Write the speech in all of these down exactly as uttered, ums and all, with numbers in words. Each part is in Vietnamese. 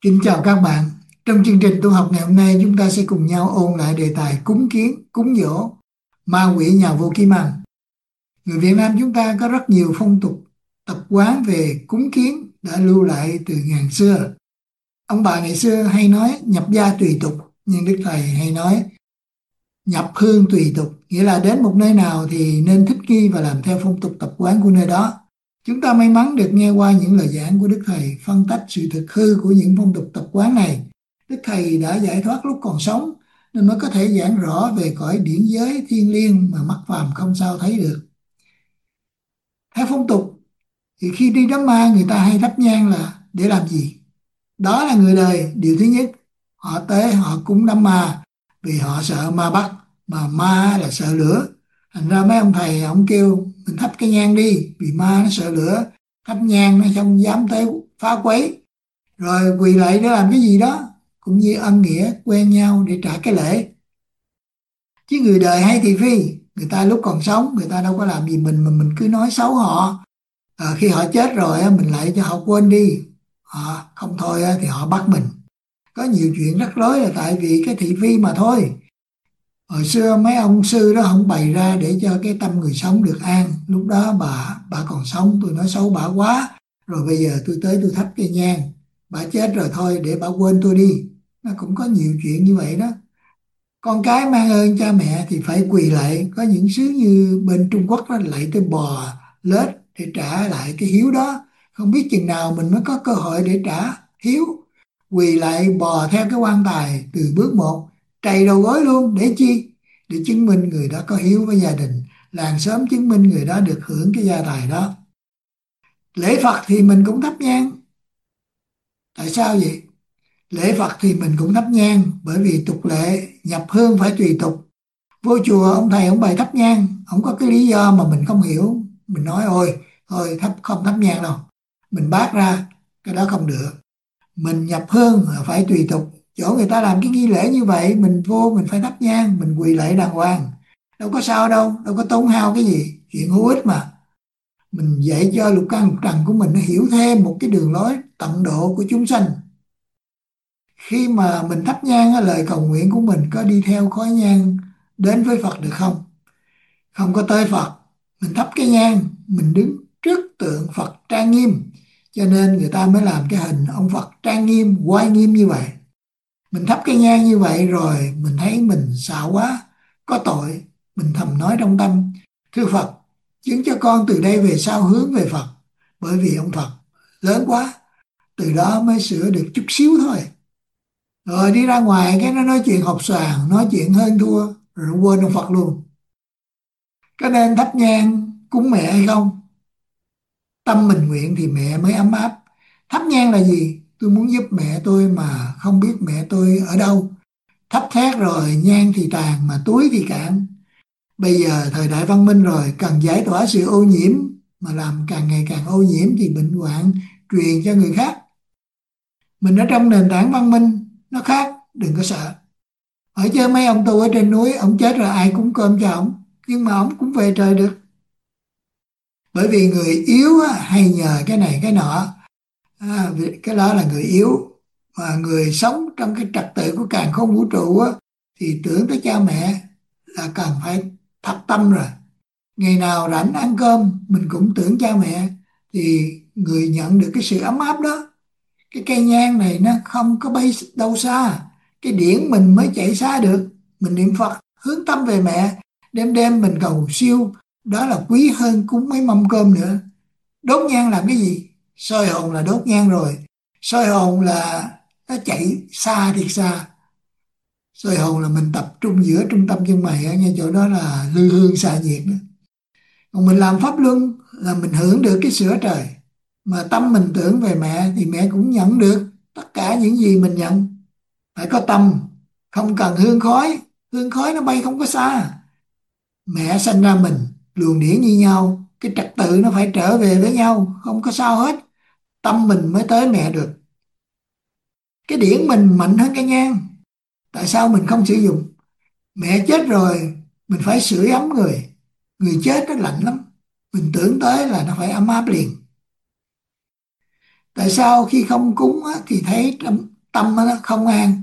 Kính chào các bạn. Trong chương trình tu học ngày hôm nay, chúng ta sẽ cùng nhau ôn lại đề tài cúng kiến, cúng giỗ, ma quỷ nhà vua Kim Anh. Người Việt Nam chúng ta có rất nhiều phong tục, tập quán về cúng kiến đã lưu lại từ ngàn xưa. Ông bà ngày xưa hay nói nhập gia tùy tục, nhưng Đức Thầy hay nói nhập hương tùy tục, nghĩa là đến một nơi nào thì nên thích nghi và làm theo phong tục tập quán của nơi đó. Chúng ta may mắn được nghe qua những lời giảng của Đức Thầy phân tách sự thực hư của những phong tục tập quán này. Đức Thầy đã giải thoát lúc còn sống nên mới có thể giảng rõ về cõi điển giới thiêng liêng mà mắt phàm không sao thấy được. Theo phong tục thì khi đi đám ma, người ta hay thắp nhang là để làm gì? Đó là người đời, điều thứ nhất, họ tới họ cúng đám ma vì họ sợ ma bắt, mà ma là sợ lửa. Thành ra mấy ông thầy ông kêu mình thắp cái nhang đi vì ma nó sợ lửa, thắp nhang nó không dám tới phá quấy. Rồi quỳ lại để làm cái gì đó cũng như ân nghĩa quen nhau để trả cái lễ. Chứ người đời hay thị phi, người ta lúc còn sống người ta đâu có làm gì mình mà mình cứ nói xấu họ. À, khi họ chết rồi á, mình lại cho họ quên đi. À, không thôi á, thì họ bắt mình. Có nhiều chuyện rắc rối là tại vì cái thị phi mà thôi. Hồi xưa mấy ông sư đó không bày ra để cho cái tâm người sống được an. Lúc đó bà bà còn sống tôi nói xấu bà quá. Rồi bây giờ tôi tới tôi thắp cây nhang. Bà chết rồi thôi để bà quên tôi đi. Nó cũng có nhiều chuyện như vậy đó. Con cái mang ơn cha mẹ thì phải quỳ lạy. Có những xứ như bên Trung Quốc đó lạy tới bò, lết để trả lại cái hiếu đó. Không biết chừng nào mình mới có cơ hội để trả hiếu. Quỳ lại bò theo cái quan tài từ bước một, trầy đầu gối luôn để chi? Để chứng minh người đó có hiếu với gia đình, làng xóm chứng minh người đó được hưởng cái gia tài đó. Lễ Phật thì mình cũng thắp nhang. Tại sao vậy? Lễ Phật thì mình cũng thắp nhang bởi vì tục lệ nhập hương phải tùy tục. Vô chùa ông thầy ông bày thắp nhang, ông có cái lý do mà mình không hiểu. Mình nói ôi, thôi thắp không thắp nhang đâu. Mình bác ra, cái đó không được. Mình nhập hương là phải tùy tục. Chỗ người ta làm cái nghi lễ như vậy, mình vô mình phải thắp nhang, mình quỳ lạy đàng hoàng. Đâu có sao đâu, đâu có tốn hao cái gì, chuyện hữu ích mà. Mình dạy cho lục căn lục trần của mình nó hiểu thêm một cái đường lối tận độ của chúng sanh. Khi mà mình thắp nhang, lời cầu nguyện của mình có đi theo khói nhang đến với Phật được không? Không có tới Phật. Mình thắp cái nhang, mình đứng trước tượng Phật trang nghiêm, cho nên người ta mới làm cái hình ông Phật trang nghiêm, oai nghiêm như vậy. Mình thắp cái nhang như vậy rồi mình thấy mình xạo quá, có tội. Mình thầm nói trong tâm, thưa Phật, chứng cho con từ đây về sau hướng về Phật, bởi vì ông Phật lớn quá. Từ đó mới sửa được chút xíu thôi. Rồi đi ra ngoài cái nó nói chuyện hột xoàn, nói chuyện hơn thua, rồi quên ông Phật luôn. Có nên thắp nhang cúng mẹ hay không? Tâm mình nguyện thì mẹ mới ấm áp. Thắp nhang là gì? Tôi muốn giúp mẹ tôi mà không biết mẹ tôi ở đâu. Thắp thét rồi nhang thì tàn mà túi thì cạn. Bây giờ thời đại văn minh rồi, cần giải tỏa sự ô nhiễm, mà làm càng ngày càng ô nhiễm thì bệnh hoạn truyền cho người khác. Mình ở trong nền tảng văn minh nó khác, đừng có sợ. Ở chơi mấy ông tu ở trên núi, ông chết rồi ai cúng cơm cho ông, nhưng mà ông cũng về trời được. Bởi vì người yếu á, hay nhờ cái này cái nọ, à, cái đó là người yếu. Mà người sống trong cái trật tự của càn khôn vũ trụ á, thì tưởng tới cha mẹ là cần phải thật tâm rồi. Ngày nào rảnh ăn cơm mình cũng tưởng cha mẹ, thì người nhận được cái sự ấm áp đó. Cái cây nhang này nó không có bay đâu xa, cái điển mình mới chạy xa được. Mình niệm Phật hướng tâm về mẹ, đêm đêm mình cầu siêu, đó là quý hơn cúng mấy mâm cơm nữa. Đốt nhang làm cái gì? Soi hồn là đốt nhang rồi. Soi hồn là nó chạy xa thiệt xa. Soi hồn là mình tập trung giữa trung tâm chân mày, ở ngay chỗ đó là lư hương xạ nhiệt đó. Còn mình làm pháp luân là mình hưởng được cái sửa trời. Mà tâm mình tưởng về mẹ thì mẹ cũng nhận được tất cả những gì mình nhận. Phải có tâm, không cần hương khói. Hương khói nó bay không có xa. Mẹ sanh ra mình, luồng điển như nhau, cái trật tự nó phải trở về với nhau, không có sao hết. Tâm mình mới tới mẹ được. Cái điển mình mạnh hơn cái nhang. Tại sao mình không sử dụng? Mẹ chết rồi, mình phải sưởi ấm người. Người chết nó lạnh lắm, mình tưởng tới là nó phải ấm áp liền. Tại sao khi không cúng á, thì thấy tâm nó không an.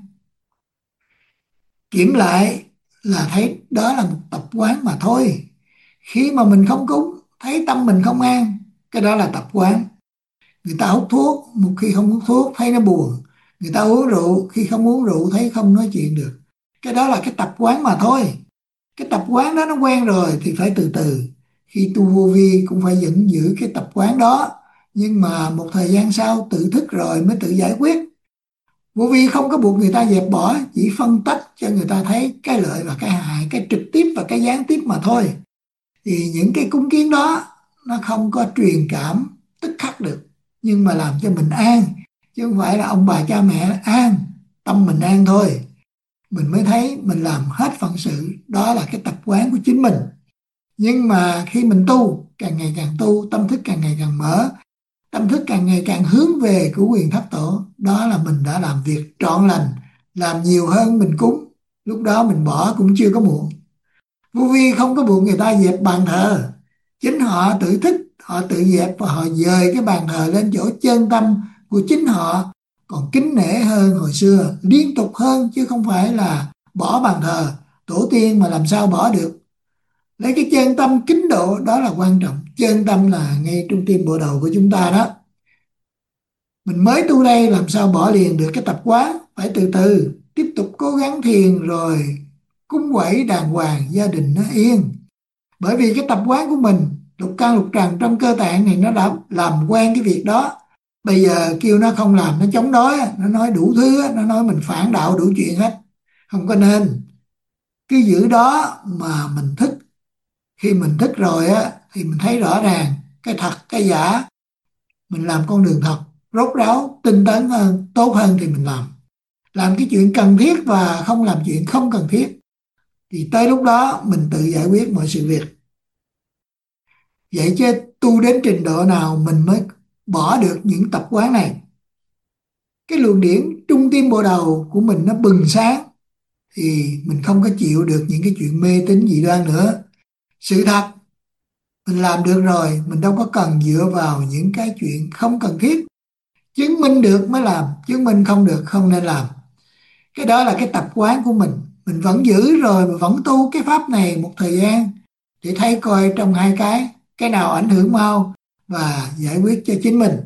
Kiểm lại là thấy đó là một tập quán mà thôi. Khi mà mình không cúng, thấy tâm mình không an, cái đó là tập quán. Người ta hút thuốc, một khi không hút thuốc thấy nó buồn. Người ta uống rượu, khi không uống rượu thấy không nói chuyện được. Cái đó là cái tập quán mà thôi. Cái tập quán đó nó quen rồi thì phải từ từ. Khi tu vô vi cũng phải vẫn giữ cái tập quán đó. Nhưng mà một thời gian sau tự thức rồi mới tự giải quyết. Vô vi không có buộc người ta dẹp bỏ, chỉ phân tách cho người ta thấy cái lợi và cái hại, cái trực tiếp và cái gián tiếp mà thôi. Thì những cái cúng kiến đó nó không có truyền cảm tức khắc được, nhưng mà làm cho mình an, chứ không phải là ông bà cha mẹ an, tâm mình an thôi. Mình mới thấy mình làm hết phận sự, đó là cái tập quán của chính mình. Nhưng mà khi mình tu, càng ngày càng tu, tâm thức càng ngày càng mở, tâm thức càng ngày càng hướng về của quyền thất tổ, đó là mình đã làm việc trọn lành, làm nhiều hơn mình cúng. Lúc đó mình bỏ cũng chưa có muộn. Vô vi không có buộc người ta dẹp bàn thờ, chính họ tự thức, họ tự dẹp và họ dời cái bàn thờ lên chỗ chân tâm của chính họ, còn kính nể hơn hồi xưa, liên tục hơn, chứ không phải là bỏ bàn thờ tổ tiên mà làm sao bỏ được. Lấy cái chân tâm kính độ đó là quan trọng. Chân tâm là ngay trung tim bộ đầu của chúng ta đó. Mình mới tu đây làm sao bỏ liền được cái tập quán, phải từ từ tiếp tục cố gắng thiền rồi cúng quẩy đàng hoàng, gia đình nó yên. Bởi vì cái tập quán của mình, lục căn lục trần trong cơ tạng này nó đã làm quen cái việc đó. Bây giờ kêu nó không làm, nó chống đối, nó nói đủ thứ, nó nói mình phản đạo đủ chuyện hết. Không có nên. Cứ giữ đó mà mình thức. Khi mình thức rồi á thì mình thấy rõ ràng cái thật, cái giả. Mình làm con đường thật, rốt ráo, tinh tấn hơn, tốt hơn thì mình làm. Làm cái chuyện cần thiết và không làm chuyện không cần thiết. Thì tới lúc đó mình tự giải quyết mọi sự việc. Vậy chứ tu đến trình độ nào mình mới bỏ được những tập quán này. Cái luồng điển trung tim bộ đầu của mình nó bừng sáng thì mình không có chịu được những cái chuyện mê tín dị đoan nữa. Sự thật mình làm được rồi, mình đâu có cần dựa vào những cái chuyện không cần thiết. Chứng minh được mới làm, chứng minh không được không nên làm. Cái đó là cái tập quán của mình. Mình vẫn giữ rồi mà vẫn tu cái pháp này một thời gian để thấy coi trong hai cái, cái nào ảnh hưởng mau và giải quyết cho chính mình.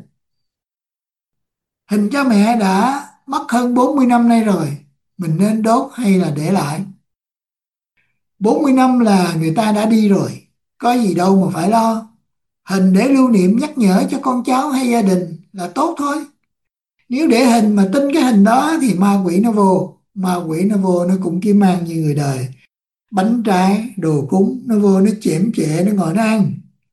Hình cha mẹ đã mất hơn bốn mươi năm nay rồi, mình nên đốt hay là để lại? bốn mươi năm là người ta đã đi rồi, có gì đâu mà phải lo. Hình để lưu niệm nhắc nhở cho con cháu hay gia đình là tốt thôi. Nếu để hình mà tin cái hình đó thì ma quỷ nó vô, ma quỷ nó vô nó cũng kiếm mang như người đời. Bánh trái, đồ cúng, nó vô nó chém chệ, nó ngồi nó ăn.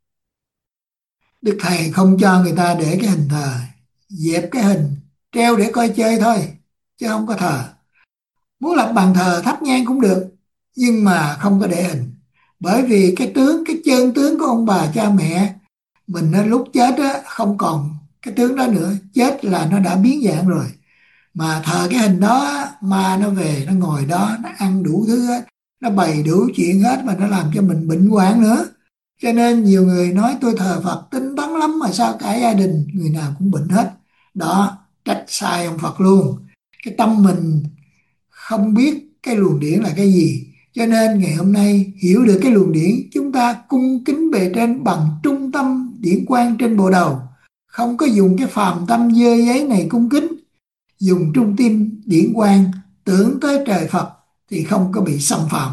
Đức Thầy không cho người ta để cái hình thờ, dẹp cái hình, treo để coi chơi thôi, chứ không có thờ. Muốn lập bàn thờ thắp nhang cũng được, nhưng mà không có để hình. Bởi vì cái tướng, cái chân tướng của ông bà cha mẹ mình nó lúc chết á, không còn cái tướng đó nữa, chết là nó đã biến dạng rồi. Mà thờ cái hình đó á, ma nó về nó ngồi đó nó ăn đủ thứ hết, nó bày đủ chuyện hết mà nó làm cho mình bệnh hoạn nữa. Cho nên nhiều người nói tôi thờ Phật tinh tấn lắm mà sao cả gia đình người nào cũng bệnh hết. Đó, trách sai ông Phật luôn. Cái tâm mình không biết cái luồng điển là cái gì. Cho nên ngày hôm nay hiểu được cái luồng điển, chúng ta cung kính bề trên bằng trung tâm điển quang trên bộ đầu. Không có dùng cái phàm tâm dơ giấy này cung kính, dùng trung tim điển quang tưởng tới trời Phật thì không có bị xâm phạm.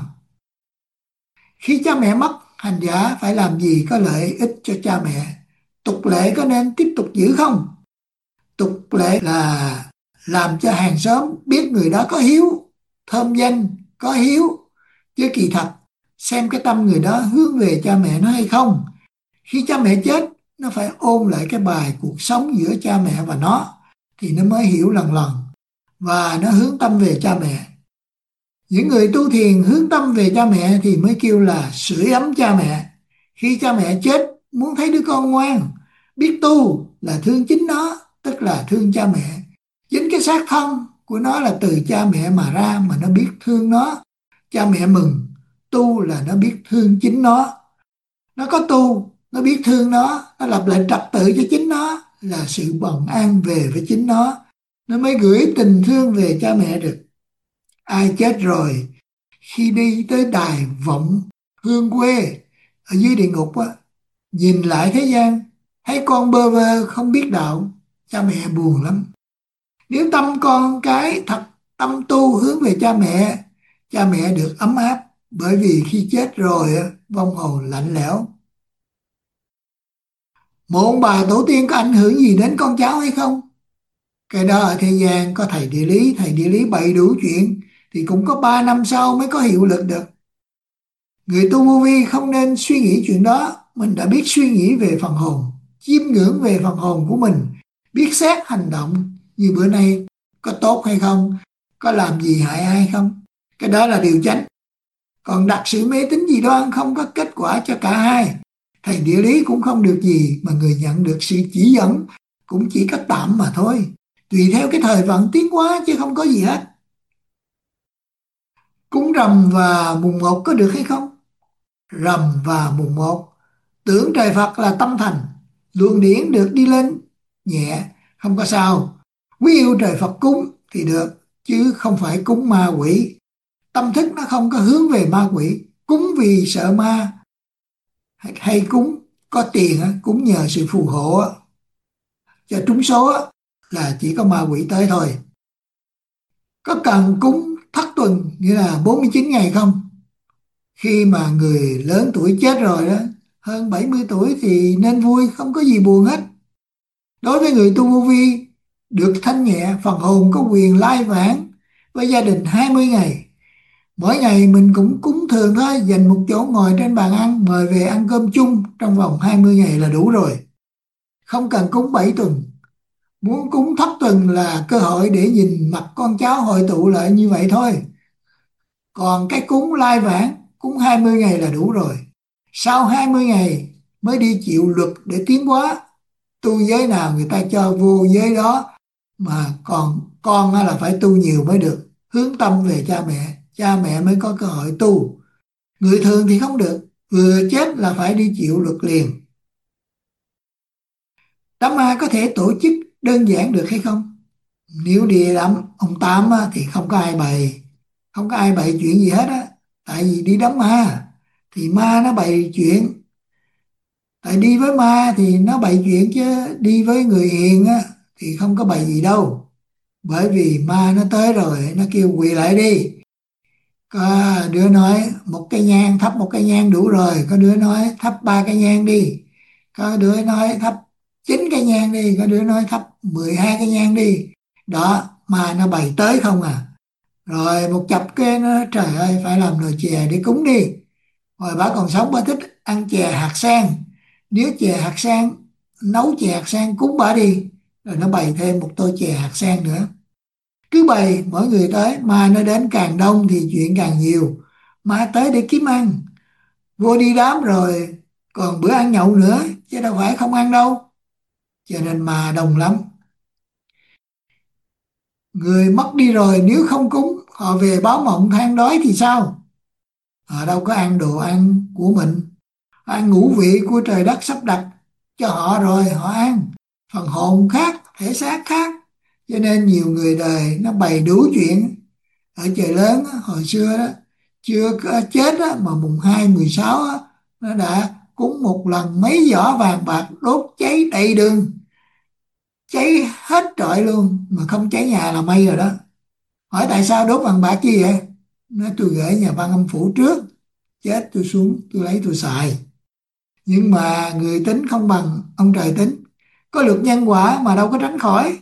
Khi cha mẹ mất, hành giả phải làm gì có lợi ích cho cha mẹ? Tục lệ có nên tiếp tục giữ không? Tục lệ là làm cho hàng xóm biết người đó có hiếu, thơm danh, có hiếu. Chứ kỳ thật, xem cái tâm người đó hướng về cha mẹ nó hay không. Khi cha mẹ chết, nó phải ôn lại cái bài cuộc sống giữa cha mẹ và nó, thì nó mới hiểu lần lần, và nó hướng tâm về cha mẹ. Những người tu thiền hướng tâm về cha mẹ thì mới kêu là sưởi ấm cha mẹ. Khi cha mẹ chết, muốn thấy đứa con ngoan, biết tu là thương chính nó, tức là thương cha mẹ. Chính cái xác thân của nó là từ cha mẹ mà ra mà nó biết thương nó. Cha mẹ mừng, tu là nó biết thương chính nó. Nó có tu, nó biết thương nó, nó lập lại trật tự cho chính nó, là sự bần an về với chính nó. nó mới gửi tình thương về cha mẹ được. Ai chết rồi, khi đi tới đài vọng hương quê ở dưới địa ngục á, nhìn lại thế gian, thấy con bơ vơ không biết đạo, cha mẹ buồn lắm. Nếu tâm con cái thật tâm tu hướng về cha mẹ, cha mẹ được ấm áp, bởi vì khi chết rồi á, vong hồn lạnh lẽo. Một ông bà tổ tiên có ảnh hưởng gì đến con cháu hay không? Cái đó ở thế gian có thầy địa lý, thầy địa lý bày đủ chuyện thì cũng có ba năm sau mới có hiệu lực được. Người tu vô vi không nên suy nghĩ chuyện đó, mình đã biết suy nghĩ về phần hồn, chiêm ngưỡng về phần hồn của mình, biết xét hành động như bữa nay có tốt hay không, có làm gì hại ai không. Cái đó là điều chánh. Còn đặt sự mê tín dị đoan không có kết quả cho cả hai. Thầy địa lý cũng không được gì, mà người nhận được sự chỉ dẫn cũng chỉ có tạm mà thôi. Tùy theo cái thời vận tiến hóa chứ không có gì hết. Cúng rằm và mùng một có được hay không? Rằm và mùng một tưởng trời Phật là tâm thành, luồng điển được đi lên nhẹ, không có sao. Quý yêu trời Phật cúng thì được, chứ không phải cúng ma quỷ. Tâm thức nó không có hướng về ma quỷ. Cúng vì sợ ma, hay, hay cúng có tiền á, cúng nhờ sự phù hộ á, cho trúng số á, là chỉ có ma quỷ tới thôi. Có cần cúng thất tuần nghĩa là bốn mươi chín ngày không? Khi mà người lớn tuổi chết rồi đó, hơn bảy mươi tuổi thì nên vui, không có gì buồn hết. Đối với người tu vô vi, được thanh nhẹ, phần hồn có quyền lai vãng với gia đình hai mươi ngày. Mỗi ngày mình cũng cúng thường thôi, dành một chỗ ngồi trên bàn ăn, mời về ăn cơm chung trong vòng hai mươi ngày là đủ rồi. Không cần cúng bảy tuần. Muốn cúng thất tuần là cơ hội để nhìn mặt con cháu hội tụ lại như vậy thôi. Còn cái cúng lai vãng, cúng hai mươi ngày là đủ rồi. Sau hai mươi ngày mới đi chịu luật để tiến hóa. Tu giới nào người ta cho vô giới đó, mà còn con là phải tu nhiều mới được. Hướng tâm về cha mẹ, cha mẹ mới có cơ hội tu. Người thường thì không được, vừa chết là phải đi chịu luật liền. Đám ma có thể tổ chức đơn giản được hay không? Nếu đi đám ông Tám á, thì không có ai bày, không có ai bày chuyện gì hết á. Tại vì đi đám ma thì ma nó bày chuyện. Tại đi với ma thì nó bày chuyện, chứ đi với người hiền á thì không có bày gì đâu. Bởi vì ma nó tới rồi, nó kêu quỳ lại đi. Có đứa nói một cây nhang, thắp một cây nhang đủ rồi. Có đứa nói thắp ba cây nhang đi. Có đứa nói thắp chín cây nhang đi. Có đứa nói thắp mười hai cây nhang đi. Đó, ma nó bày tới không à. Rồi một chập cái nó nói, trời ơi, phải làm nồi chè để cúng đi. Hồi bà còn sống bà thích ăn chè hạt sen. Nếu chè hạt sen, nấu chè hạt sen cúng bà đi. Rồi nó bày thêm một tô chè hạt sen nữa. Cứ bày mỗi người tới, ma nó đến càng đông thì chuyện càng nhiều. Ma tới để kiếm ăn. Vô đi đám rồi còn bữa ăn nhậu nữa, chứ đâu phải không ăn đâu. Cho nên ma đông lắm. Người mất đi rồi nếu không cúng, họ về báo mộng than đói thì sao? Họ đâu có ăn đồ ăn của mình. Ăn ngũ vị của trời đất sắp đặt cho họ rồi họ ăn. Phần hồn khác, thể xác khác. Cho nên nhiều người đời nó bày đủ chuyện. Ở chợ lớn á, hồi xưa đó, chưa có chết á, mà mùng hai mười sáu á, nó đã cúng một lần mấy giỏ vàng bạc đốt cháy đầy đường, cháy hết trọi luôn, mà không cháy nhà là may rồi đó. Hỏi tại sao đốt vàng bạc chi vậy? Nói tôi gửi nhà văn âm phủ trước, chết tôi xuống tôi lấy tôi xài. Nhưng mà người tính không bằng ông trời tính, có luật nhân quả mà đâu có tránh khỏi.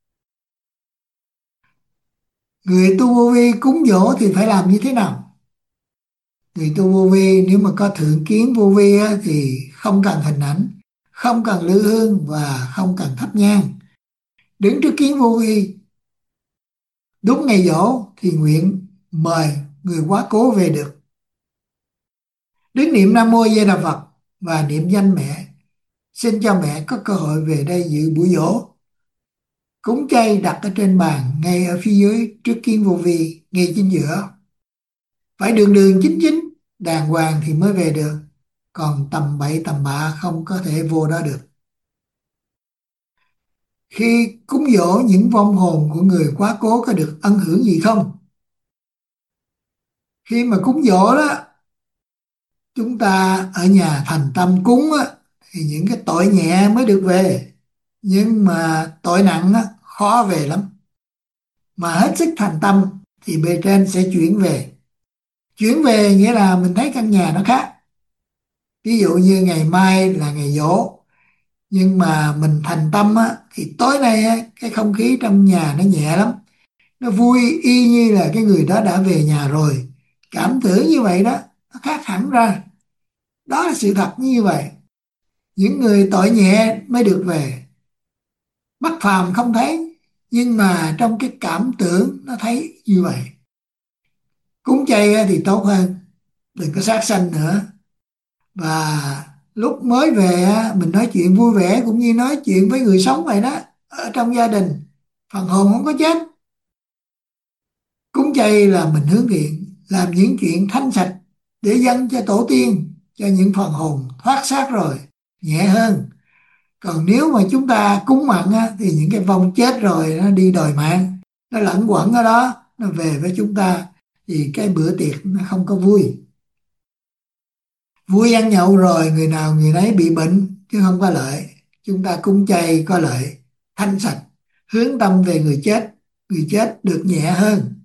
Người tu vô vi cúng dỗ thì phải làm như thế nào? Người tu vô vi nếu mà có thượng kiến vô vi á, thì không cần hình ảnh, không cần lư hương và không cần thắp nhang. Đứng trước kiến vô vi, đúng ngày giỗ thì nguyện mời người quá cố về được. Đứng niệm Nam Mô Di Đà Phật và niệm danh mẹ, xin cho mẹ có cơ hội về đây dự buổi giỗ. Cúng chay đặt ở trên bàn ngay ở phía dưới trước kiến vô vi, ngay chính giữa. Phải đường đường chính chính, đàng hoàng thì mới về được. Còn tầm bậy tầm bạ không có thể vô đó được. Khi cúng dỗ những vong hồn của người quá cố có được ân hưởng gì không? Khi mà cúng dỗ đó, chúng ta ở nhà thành tâm cúng á, thì những cái tội nhẹ mới được về, nhưng mà tội nặng á, khó về lắm. Mà hết sức thành tâm thì bề trên sẽ chuyển về. Chuyển về nghĩa là mình thấy căn nhà nó khác. Ví dụ như ngày mai là ngày giỗ, nhưng mà mình thành tâm á, thì tối nay á, cái không khí trong nhà nó nhẹ lắm, nó vui y như là cái người đó đã về nhà rồi. Cảm tưởng như vậy đó, nó khác hẳn ra. Đó là sự thật như vậy. Những người tội nhẹ mới được về. Mắt phàm không thấy, nhưng mà trong cái cảm tưởng nó thấy như vậy. Cúng chay á, thì tốt hơn, đừng có sát sanh nữa. Và lúc mới về á, mình nói chuyện vui vẻ cũng như nói chuyện với người sống vậy đó, ở trong gia đình. Phần hồn không có chết. Cúng chay là mình hướng thiện, làm những chuyện thanh sạch để dâng cho tổ tiên, cho những phần hồn thoát xác rồi, nhẹ hơn. Còn nếu mà chúng ta cúng mặn á, thì những cái vong chết rồi nó đi đòi mạng, nó lẩn quẩn ở đó, nó về với chúng ta, thì cái bữa tiệc nó không có vui. Vui ăn nhậu rồi người nào người nấy bị bệnh chứ không có lợi. Chúng ta cúng chay có lợi, thanh sạch, hướng tâm về người chết, người chết được nhẹ hơn.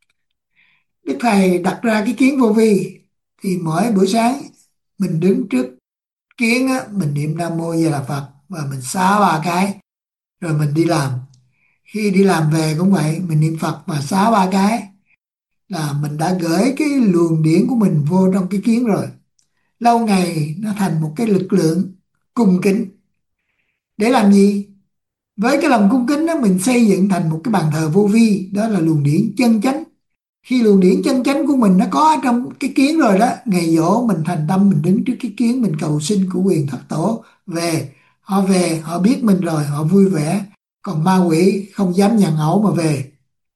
Đức Thầy đặt ra cái kiến vô vi, thì mỗi buổi sáng mình đứng trước kiến á, mình niệm Nam Mô Di Đà Phật và mình xá ba cái, rồi mình đi làm. Khi đi làm về cũng vậy, mình niệm Phật và xá ba cái, là mình đã gửi cái luồng điển của mình vô trong cái kiến rồi. Lâu ngày nó thành một cái lực lượng cung kính. Để làm gì? Với cái lòng cung kính đó, mình xây dựng thành một cái bàn thờ vô vi, đó là luồng điển chân chánh. Khi luồng điển chân chánh của mình nó có ở trong cái kiến rồi đó, ngày giỗ mình thành tâm, mình đứng trước cái kiến, mình cầu xin của quyền thất tổ về. Họ về, họ biết mình rồi, họ vui vẻ. Còn ma quỷ không dám nhận ẩu mà về.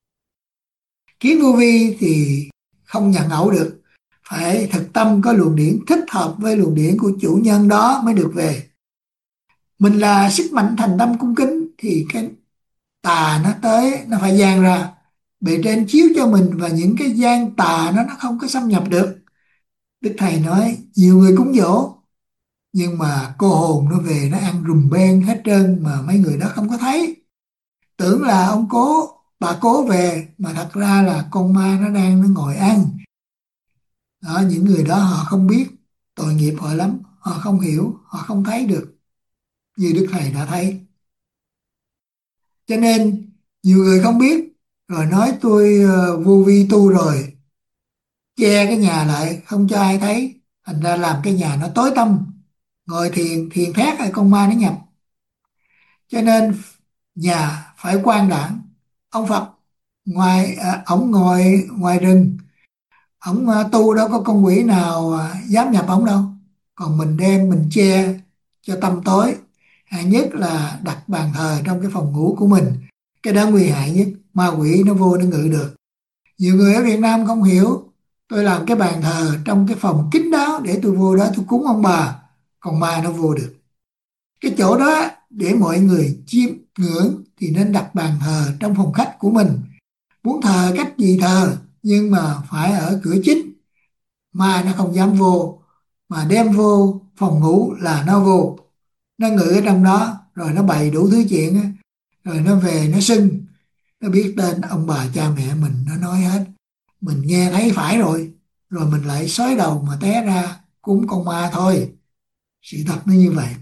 Kiến vô vi thì không nhận ẩu được, phải thực tâm có luồng điển thích hợp với luồng điển của chủ nhân đó mới được về. Mình là sức mạnh thành tâm cung kính thì cái tà nó tới nó phải gian ra, bề trên chiếu cho mình, và những cái gian tà nó nó không có xâm nhập được. Đức Thầy nói nhiều người cúng dỗ, nhưng mà cô hồn nó về nó ăn rùm beng hết trơn, mà mấy người đó không có thấy, tưởng là ông cố bà cố về, mà thật ra là con ma nó đang nó ngồi ăn đó. Những người đó họ không biết, tội nghiệp họ lắm, họ không hiểu, họ không thấy được như Đức Thầy đã thấy. Cho nên nhiều người không biết, rồi nói tôi ờ, vô vi tu rồi, che cái nhà lại không cho ai thấy, thành ra làm cái nhà nó tối tăm, ngồi thiền thiền thét rồi con ma nó nhập. Cho nên nhà phải quang đãng. Ông Phật ngoài à, ổng ngồi ngoài rừng, ổng à, tu đâu có con quỷ nào à, dám nhập ổng đâu. Còn mình đem mình che cho tăm tối. Hại nhất là đặt bàn thờ trong cái phòng ngủ của mình, cái đó nguy hại nhất, ma quỷ nó vô nó ngự được. Nhiều người ở Việt Nam không hiểu, tôi làm cái bàn thờ trong cái phòng kín đáo để tôi vô đó tôi cúng ông bà, còn ma nó vô được. Cái chỗ đó để mọi người chiêm ngưỡng thì nên đặt bàn thờ trong phòng khách của mình, muốn thờ cách gì thờ, nhưng mà phải ở cửa chính, ma nó không dám vô. Mà đem vô phòng ngủ là nó vô, nó ngự ở trong đó, rồi nó bày đủ thứ chuyện á. Rồi nó về nó xưng, nó biết tên ông bà cha mẹ mình, nó nói hết. Mình nghe thấy phải rồi, rồi mình lại xói đầu mà té ra cúng con ma thôi. Sự thật nó như vậy.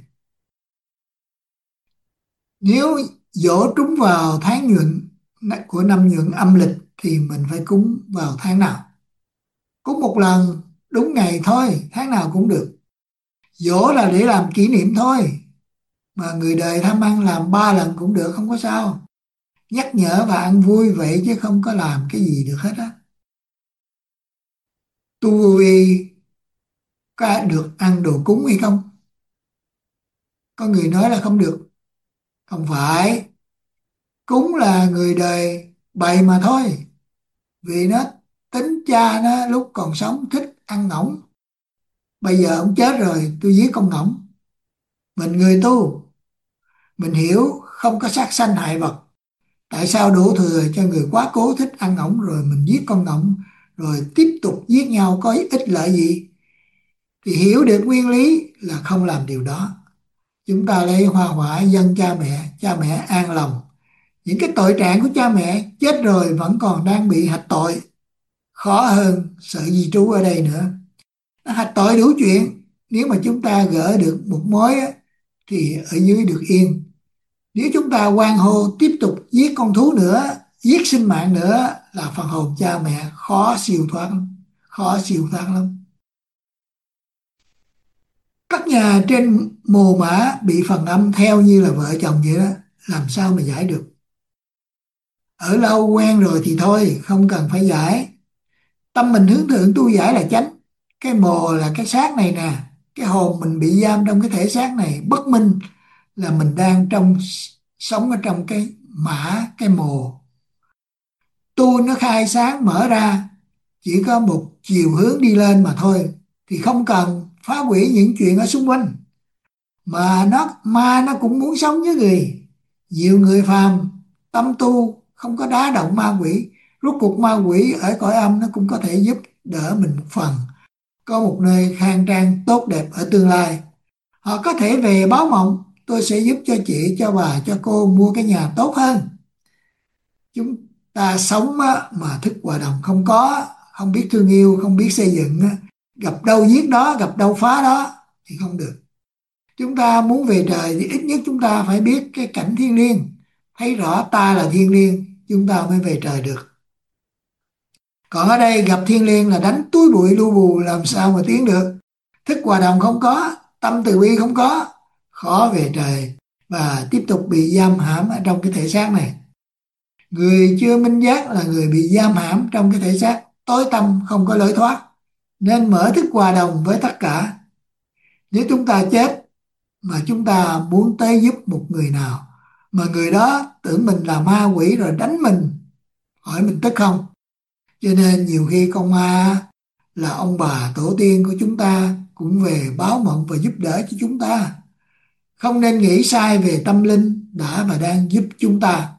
Nếu giỗ trúng vào tháng nhuận của năm nhuận âm lịch thì mình phải cúng vào tháng nào? Cúng một lần đúng ngày thôi, tháng nào cũng được. Giỗ là để làm kỷ niệm thôi, mà người đời tham ăn làm ba lần cũng được, không có sao. Nhắc nhở và ăn vui vậy chứ không có làm cái gì được hết á. Tu vô vi có được ăn đồ cúng hay không? Có người nói là không được. Không phải, cúng là người đời bày mà thôi. Vì nó tính cha nó lúc còn sống thích ăn ngỗng, bây giờ ông chết rồi tôi giết con ngỗng. Mình người tu, mình hiểu không có sát sanh hại vật. Tại sao đổ thừa cho người quá cố thích ăn ổng rồi mình giết con ổng, rồi tiếp tục giết nhau có ích lợi gì? Thì hiểu được nguyên lý là không làm điều đó. Chúng ta lấy hoa quả dâng cha mẹ, cha mẹ an lòng. Những cái tội trạng của cha mẹ chết rồi vẫn còn đang bị hạch tội. Khó hơn sợ di trú ở đây nữa. Nó hạch tội đủ chuyện. Nếu mà chúng ta gỡ được một mối á, thì ở dưới được yên. Nếu chúng ta hoan hô tiếp tục giết con thú nữa, giết sinh mạng nữa, là phần hồn cha mẹ khó siêu thoát lắm. Khó siêu thoát lắm. Các nhà trên mồ mả bị phần âm theo như là vợ chồng vậy đó, làm sao mà giải được? Ở lâu quen rồi thì thôi, không cần phải giải. Tâm mình hướng thượng tu giải là chánh. Cái mồ là cái xác này nè, cái hồn mình bị giam trong cái thể xác này, bất minh là mình đang trong sống ở trong cái mã, cái mồ. Tu nó khai sáng mở ra, chỉ có một chiều hướng đi lên mà thôi, thì không cần phá hủy những chuyện ở xung quanh. Mà nó ma nó cũng muốn sống với người. Nhiều người phàm tâm tu không có đá động ma quỷ, rốt cuộc ma quỷ ở cõi âm nó cũng có thể giúp đỡ mình một phần, có một nơi khang trang tốt đẹp ở tương lai. Họ có thể về báo mộng: tôi sẽ giúp cho chị, cho bà, cho cô mua cái nhà tốt hơn. Chúng ta sống á, mà thức hòa đồng không có, không biết thương yêu, không biết xây dựng á, gặp đâu giết đó, gặp đâu phá đó thì không được. Chúng ta muốn về trời thì ít nhất chúng ta phải biết cái cảnh thiên liêng, thấy rõ ta là thiên liêng, chúng ta mới về trời được. Còn ở đây gặp thiên liêng là đánh túi bụi lu bù, làm sao mà tiến được? Thức hòa đồng không có, tâm từ bi không có, khó về trời và tiếp tục bị giam hãm ở trong cái thể xác này. Người chưa minh giác là người bị giam hãm trong cái thể xác tối tăm, không có lối thoát, nên mở thức hòa đồng với tất cả. Nếu chúng ta chết mà chúng ta muốn tới giúp một người nào mà người đó tưởng mình là ma quỷ rồi đánh mình, hỏi mình tức không? Cho nên nhiều khi con ma là ông bà tổ tiên của chúng ta cũng về báo mộng và giúp đỡ cho chúng ta. Không nên nghĩ sai về tâm linh đã và đang giúp chúng ta.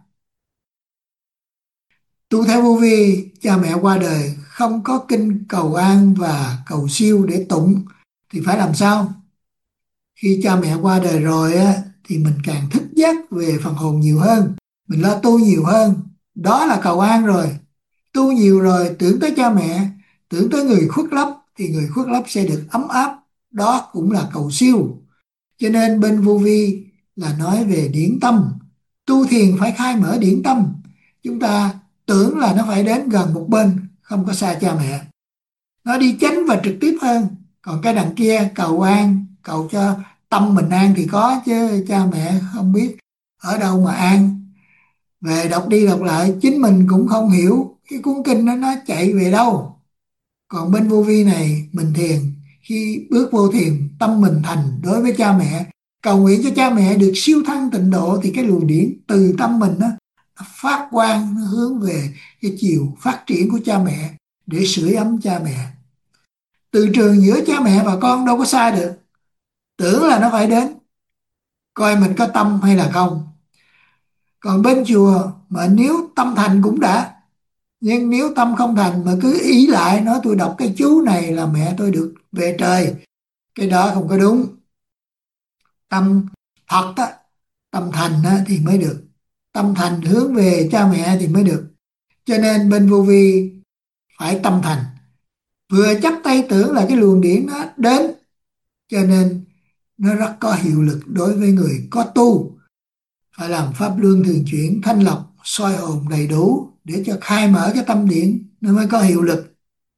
Tu theo vô vi, cha mẹ qua đời không có kinh cầu an và cầu siêu để tụng thì phải làm sao? Khi cha mẹ qua đời rồi á, thì mình càng thức giác về phần hồn nhiều hơn, mình lo tu nhiều hơn, đó là cầu an rồi. Tu nhiều rồi tưởng tới cha mẹ, tưởng tới người khuất lấp thì người khuất lấp sẽ được ấm áp, đó cũng là cầu siêu. Cho nên bên vô vi là nói về điển tâm, tu thiền phải khai mở điển tâm. Chúng ta tưởng là nó phải đến gần một bên, không có xa cha mẹ, nó đi chánh và trực tiếp hơn. Còn cái đằng kia cầu an, cầu cho tâm mình an thì có, chứ cha mẹ không biết ở đâu mà an. Về đọc đi đọc lại chính mình cũng không hiểu cái cuốn kinh đó nó chạy về đâu. Còn bên vô vi này mình thiền, khi bước vô thiền tâm mình thành đối với cha mẹ, cầu nguyện cho cha mẹ được siêu thăng tịnh độ, thì cái luồng điển từ tâm mình đó, nó phát quang, nó hướng về cái chiều phát triển của cha mẹ để sưởi ấm cha mẹ. Từ trường giữa cha mẹ và con đâu có xa được, tưởng là nó phải đến, coi mình có tâm hay là không. Còn bên chùa mà nếu tâm thành cũng đã, nhưng nếu tâm không thành mà cứ ý lại nói tôi đọc cái chú này là mẹ tôi được về trời, cái đó không có đúng. Tâm thật á, tâm thành á, thì mới được, tâm thành hướng về cha mẹ thì mới được. Cho nên bên vô vi phải tâm thành, vừa chắp tay tưởng là cái luồng điển nó đến, cho nên nó rất có hiệu lực đối với người có tu. Phải làm pháp luân thường chuyển, thanh lọc soi hồn đầy đủ để cho khai mở cái tâm điển nó mới có hiệu lực.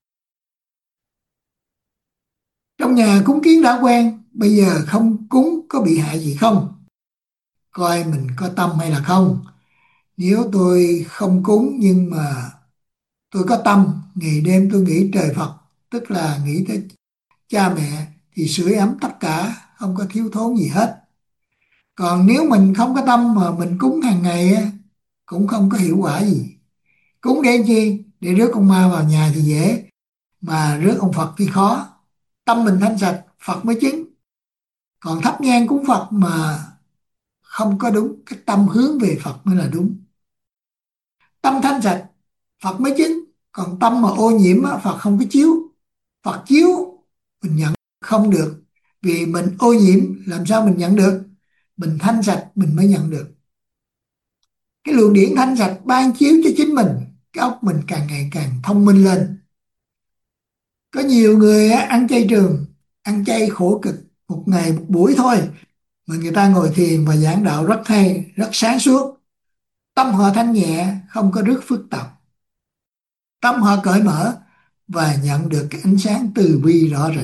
Trong nhà cúng kiến đã quen, bây giờ không cúng có bị hại gì không? Coi mình có tâm hay là không. Nếu tôi không cúng nhưng mà tôi có tâm, ngày đêm tôi nghĩ trời Phật, tức là nghĩ tới cha mẹ, thì sưởi ấm tất cả, không có thiếu thốn gì hết. Còn nếu mình không có tâm mà mình cúng hàng ngày á, cũng không có hiệu quả gì. Cúng để chi? Để rước con ma vào nhà thì dễ, mà rước ông Phật thì khó. Tâm mình thanh sạch, Phật mới chứng. Còn thắp nhang cúng Phật mà không có đúng, cái tâm hướng về Phật mới là đúng. Tâm thanh sạch Phật mới chứng, còn tâm mà ô nhiễm á, Phật không có chiếu. Phật chiếu mình nhận không được, vì mình ô nhiễm làm sao mình nhận được. Mình thanh sạch mình mới nhận được. Cái luồng điển thanh sạch ban chiếu cho chính mình, cái óc mình càng ngày càng thông minh lên. Có nhiều người á, ăn chay trường, ăn chay khổ cực, một ngày một buổi thôi mà người ta ngồi thiền và giảng đạo rất hay, rất sáng suốt. Tâm họ thanh nhẹ, không có rước phức tạp. Tâm họ cởi mở và nhận được cái ánh sáng từ bi rõ rệt.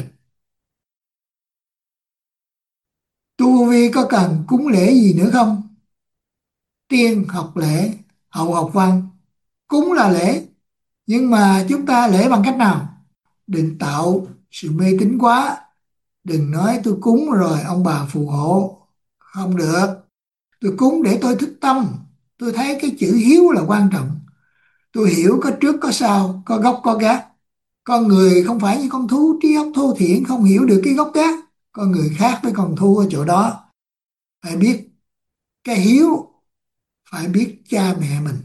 Tu Vô Vi có cần cúng lễ gì nữa không? Tiên học lễ, hậu học văn. Cúng là lễ, nhưng mà chúng ta lễ bằng cách nào? Đừng tạo sự mê tín quá. Đừng nói tôi cúng rồi ông bà phù hộ. Không được. Tôi cúng để tôi thức tâm. Tôi thấy cái chữ hiếu là quan trọng. Tôi hiểu có trước có sau, có gốc có gác. Con người không phải như con thú trí óc thô thiển không hiểu được cái gốc gác. Con người khác với con thú ở chỗ đó. Phải biết cái hiếu, phải biết cha mẹ mình.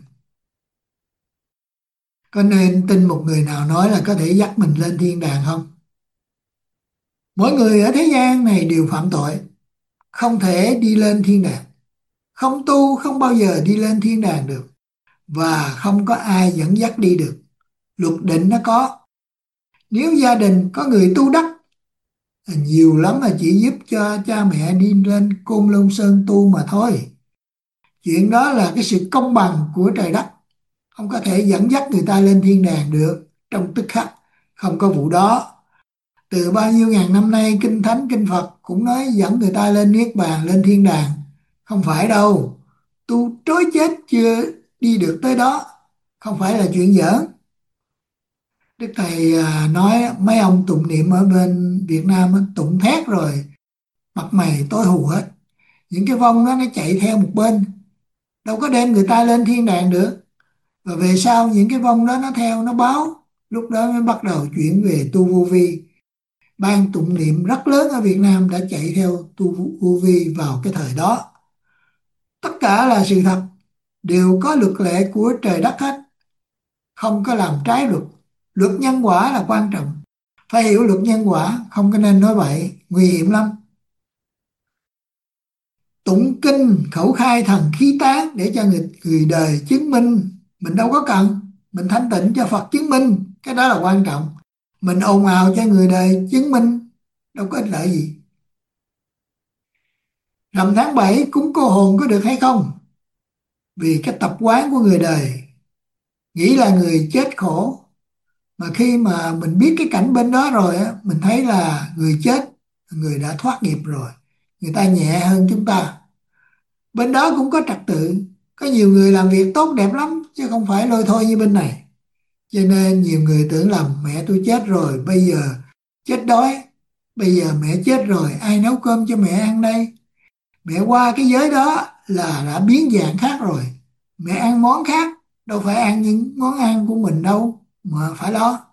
Có nên tin một người nào nói là có thể dắt mình lên thiên đàng không? Mỗi người ở thế gian này đều phạm tội, không thể đi lên thiên đàng. Không tu không bao giờ đi lên thiên đàng được, và không có ai dẫn dắt đi được. Luật định nó có. Nếu gia đình có người tu đắc, nhiều lắm là chỉ giúp cho cha mẹ đi lên Côn Lôn Sơn tu mà thôi. Chuyện đó là cái sự công bằng của trời đất, không có thể dẫn dắt người ta lên thiên đàng được trong tức khắc, không có vụ đó. Từ bao nhiêu ngàn năm nay kinh thánh kinh Phật cũng nói dẫn người ta lên niết bàn, lên thiên đàng. Không phải đâu. Tu trối chết chưa đi được tới đó, không phải là chuyện giỡn. Đức thầy à, nói mấy ông tụng niệm ở bên Việt Nam á, tụng thét rồi mặt mày tối hù hết. Những cái vong đó nó chạy theo một bên, đâu có đem người ta lên thiên đàng được. Và về sau những cái vong đó nó theo nó báo, lúc đó mới bắt đầu chuyển về tu vô vi. Ban tụng niệm rất lớn ở Việt Nam đã chạy theo tu vô vi vào cái thời đó. Tất cả là sự thật, đều có luật lệ của trời đất hết, không có làm trái luật. Luật nhân quả là quan trọng, phải hiểu luật nhân quả, không có nên nói bậy, nguy hiểm lắm. Tụng kinh khẩu khai thần khí tán để cho người, người đời chứng minh. Mình đâu có cần, mình thanh tịnh cho Phật chứng minh, cái đó là quan trọng. Mình ồn ào cho người đời chứng minh đâu có ích lợi gì. Rằm tháng bảy cúng cô hồn có được hay không? Vì cái tập quán của người đời nghĩ là người chết khổ, mà khi mà mình biết cái cảnh bên đó rồi á, mình thấy là người chết, người đã thoát nghiệp rồi, người ta nhẹ hơn chúng ta. Bên đó cũng có trật tự, có nhiều người làm việc tốt đẹp lắm chứ không phải lôi thôi như bên này. Cho nên nhiều người tưởng là mẹ tôi chết rồi bây giờ chết đói, bây giờ mẹ chết rồi ai nấu cơm cho mẹ ăn đây. Mẹ qua cái giới đó là đã biến dạng khác rồi, mẹ ăn món khác, đâu phải ăn những món ăn của mình đâu mà phải lo.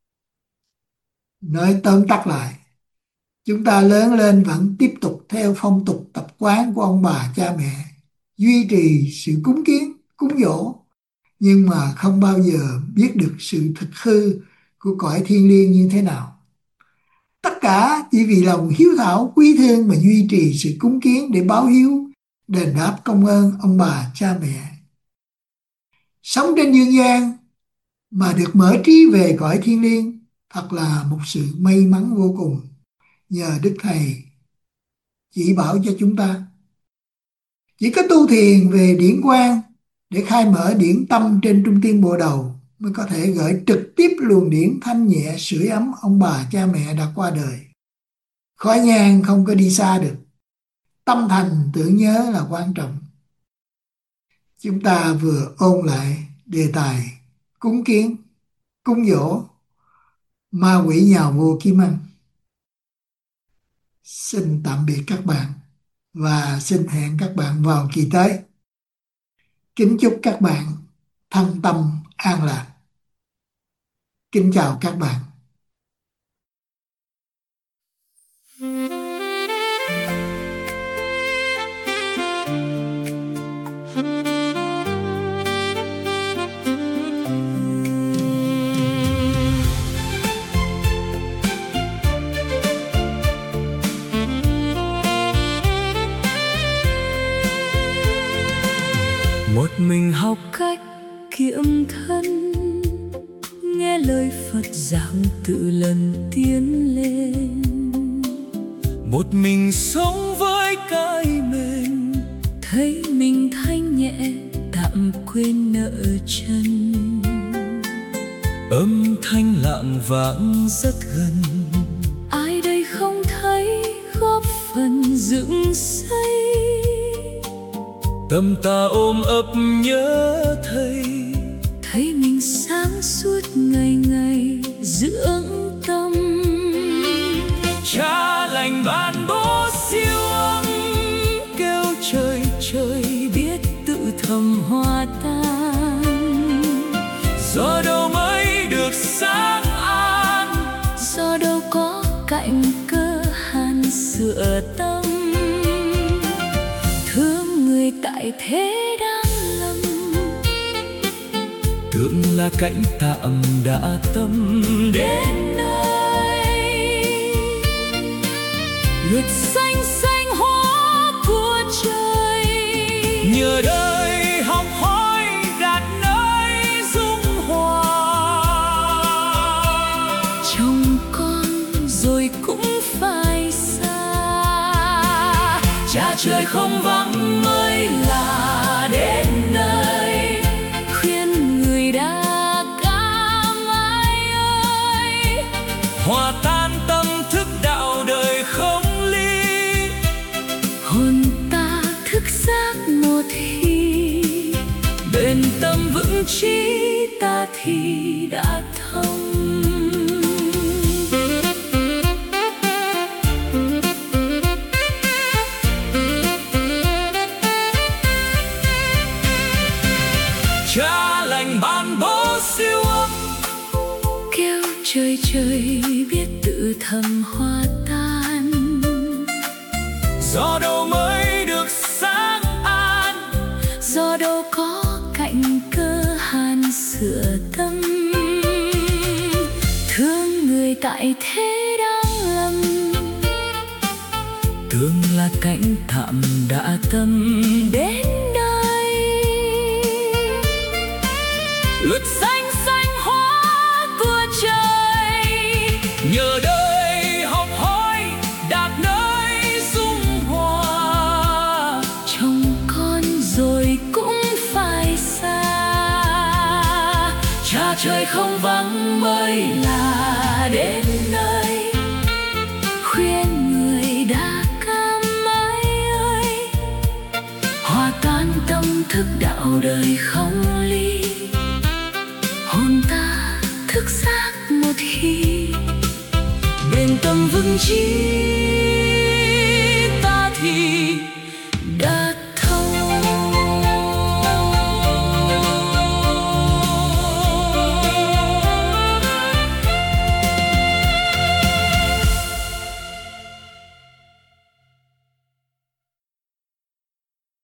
Nói tóm tắt lại, chúng ta lớn lên vẫn tiếp tục theo phong tục tập quán của ông bà cha mẹ, duy trì sự cúng kiến, cúng dỗ, nhưng mà không bao giờ biết được sự thực hư của cõi thiên liêng như thế nào. Tất cả chỉ vì lòng hiếu thảo quý thương mà duy trì sự cúng kiến để báo hiếu, đền đáp công ơn ông bà cha mẹ. Sống trên dương gian mà được mở trí về cõi thiên liêng thật là một sự may mắn vô cùng, nhờ Đức Thầy chỉ bảo cho chúng ta. Chỉ có tu thiền về điển quang để khai mở điển tâm trên trung tim bộ đầu mới có thể gửi trực tiếp luồng điển thanh nhẹ sưởi ấm ông bà cha mẹ đã qua đời. Khói nhang không có đi xa được, tâm thành tưởng nhớ là quan trọng. Chúng ta vừa ôn lại đề tài cúng kiến, cúng dỗ, ma quỷ nhào vô kim ăn. Xin tạm biệt các bạn và xin hẹn các bạn vào kỳ tới. Kính chúc các bạn thân tâm an lạc. Kính chào các bạn. mình học cách kiệm thân, nghe lời Phật giảng tự lần tiến lên. Một mình sống với cái mình, thấy mình thanh nhẹ tạm quên nợ chân. âm thanh lặng vang rất gần, ai đây không thấy góp phần dựng xây. tâm ta ôm ấp nhớ thầy, thấy mình sáng suốt ngày ngày dưỡng tâm. Cha lành ban bố siêu âm, kêu trời trời biết tự thầm hòa tan. do đâu mới được sáng an, do đâu có cạnh cơ hàn sửa tâm. Thương người tại thế đang lầm, tưởng là cảnh tạm đã tâm đến nơi. Luật xanh xanh hóa của trời, nhờ đời học hỏi đạt nơi dung hòa. chồng con rồi cũng phải xa, Cha trời không vắng mới là đến nơi, khuyên người đã cảm ai ơi. hòa tan tâm thức đạo đời không ly. Hồn ta thức giác một khi, bền tâm vững chí ta thì đã thông. Cha lành ban bố siêu âm, Kêu trời trời biết tự thầm hòa tan. do đâu mới được sáng an, Do đâu có cạnh cơ hàn sửa tâm. Thương người tại thế đang lầm, tưởng là cảnh tạm đã tâm đến đây. luật Xanh xanh hóa của trời, nhờ đời học hỏi đạt nơi dung hòa. chồng con rồi cũng phải xa. Cha trời không vắng mới là đến nơi, khuyên người đã cam ai ơi. hòa tan Tâm thức đạo đời không ly, hồn ta thức giác một khi, bền tâm vững chí